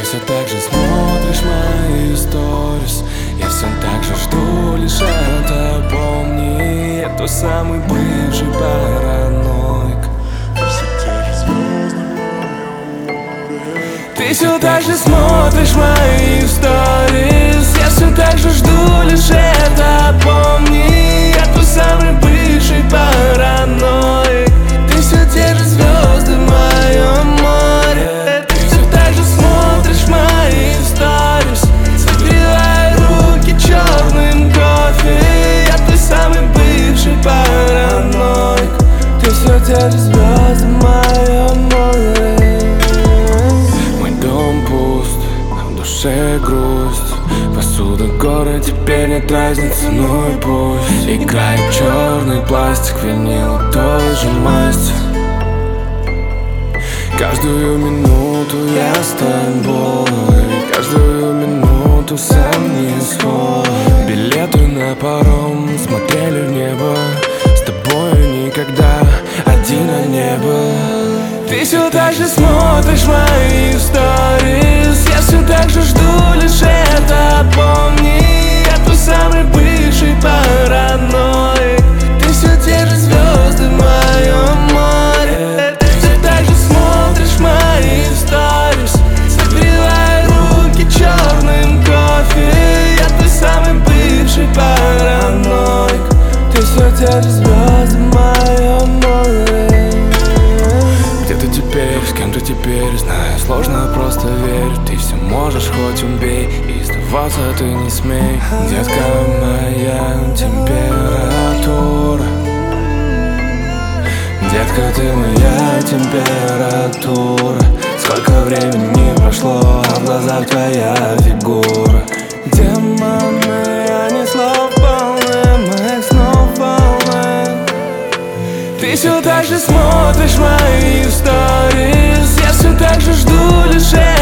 все так же смотришь мои сторис, я все так же жду лишь это. Помни, я тот самый бывший параноик. Ты все так же смотришь мои сторис, я все так же жду лишь это. Помни, я тот самый бывший параноик. Ты все те же звезды в моем море. Ты все так же смотришь мои сторис, согревая руки черным кофе. Я тот самый бывший параноик. Ты все те же звезды в моем море. В душе грусть, посуда город, теперь нет разницы, ну и пусть. Играет черный пластик, винил той же масти. Каждую минуту я с тобой, каждую минуту сам не свой. Билеты на паром смотрели в небо, с тобой никогда один не был. Ты все так же смотришь мои сторис, я все так же жду лишь это. Помни, я тот самый бывший параноик. Ты все те же звезды в моем море. Ты все так же смотришь мои сторис, согревая руки черным кофе. Я тот самый бывший параноик. Ты все те же звезды в моем море. С кем ты теперь, знаю, сложно просто верить. Ты все можешь, хоть убей, и сдаваться ты не смей. Детка, моя температура. Детка, ты моя температура. Сколько времени прошло, а в глазах твоя фигура. Демоны, они слов полны, моих снов волны. Ты все так же смотришь мои сторис, я все так же жду лишь